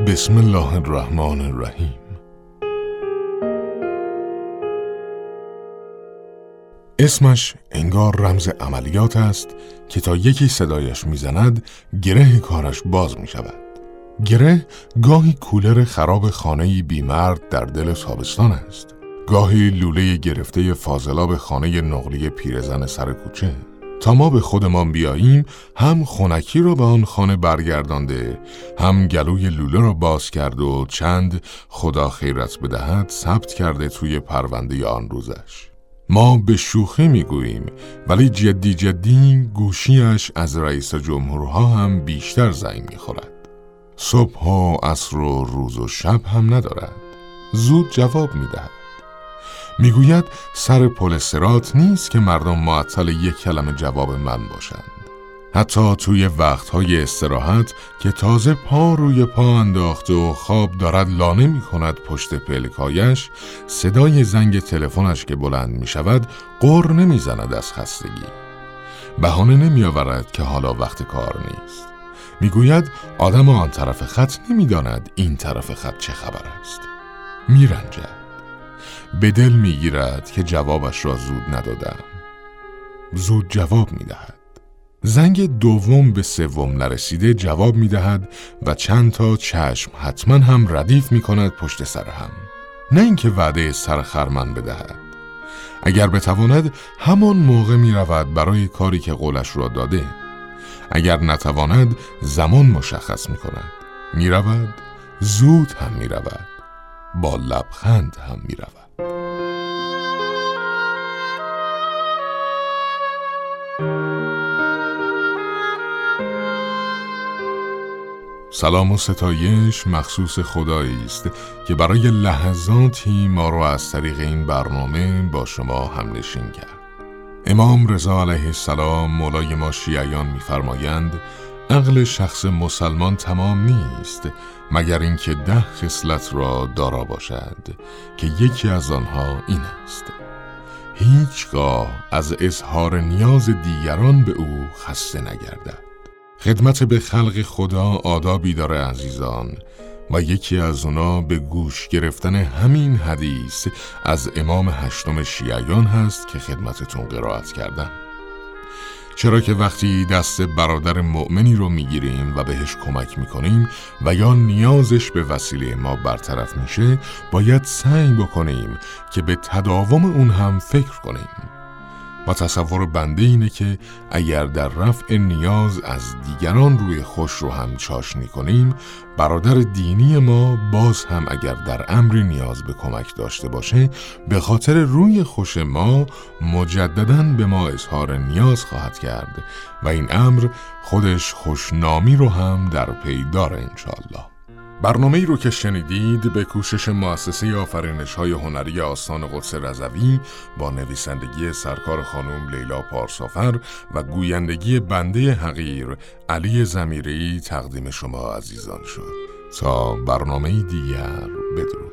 بسم الله الرحمن الرحیم. اسمش انگار رمز عملیات است که تا یکی صدایش میزند گره کارش باز می شود. گره گاهی کولر خراب خانه‌ای بیمرد در دل تابستان است، گاهی لوله گرفته فاضلاب خانه نقلی پیرزن سر کوچه. تا ما به خودمان بیاییم هم خنکی را به آن خانه برگردانده، هم گلوی لوله را باز کرد و چند خدا خیرت بدهد ثبت کرده توی پرونده آن روزش. ما به شوخی میگوییم، ولی جدی گوشیش از رئیس جمهورها هم بیشتر زنگ میخورد. صبح و عصر و روز و شب هم ندارد، زود جواب میدهد. میگوید سر پل صراط نیست که مردم معطل یک کلمه جواب من باشند. حتی توی وقتهای استراحت که تازه پا روی پا انداخته و خواب دارد لانه می کند پشت پلکایش، صدای زنگ تلفنش که بلند می شود غر نمی زند از خستگی. بهانه نمی آورد که حالا وقت کار نیست. میگوید آدم آن طرف خط نمی داند این طرف خط چه خبر است. می رنجد. به دل می گیرد که جوابش را زود ندادم. زود جواب می دهد. زنگ دوم به سوم نرسیده جواب می دهد و چند تا چشم حتما هم ردیف می کند پشت سر هم. نه اینکه وعده سر خرمن بدهد. اگر بتواند همان موقع می رود برای کاری که قولش را داده. اگر نتواند زمان مشخص می کند. می رود، زود هم می رود، با لبخند هم می رود. سلام و ستایش مخصوص خدایی است که برای لحظاتی ما را از طریق این برنامه با شما همنشین کرد. امام رضا علیه السلام مولای ما شیعیان می‌فرمایند عقل شخص مسلمان تمام نیست مگر اینکه 10 خصلت را دارا باشد که یکی از آنها این است: هیچگاه از اظهار نیاز دیگران به او خسته نگردد. خدمت به خلق خدا آدابی داره عزیزان، و یکی از اونا به گوش گرفتن همین حدیث از امام 8 شیعیان هست که خدمتتون قرائت کردم. چرا که وقتی دست برادر مؤمنی رو میگیریم و بهش کمک میکنیم و یا نیازش به وسیله ما برطرف میشه، باید سعی بکنیم که به تداوم اون هم فکر کنیم. و تصور بنده اینه که اگر در رفع نیاز از دیگران روی خوش رو هم چاشنی کنیم، برادر دینی ما باز هم اگر در امری نیاز به کمک داشته باشه، به خاطر روی خوش ما مجدداً به ما اظهار نیاز خواهد کرد و این امر خودش خوشنامی رو هم در پی داره انشاءالله. برنامه‌ای رو که شنیدید به کوشش مؤسسه آفرینش‌های هنری آستان قدس رضوی با نویسندگی سرکار خانم لیلا پارسافر و گویندگی بنده حقیر علی ضمیری تقدیم شما عزیزان شد. تا برنامه‌ای دیگر، بدرود.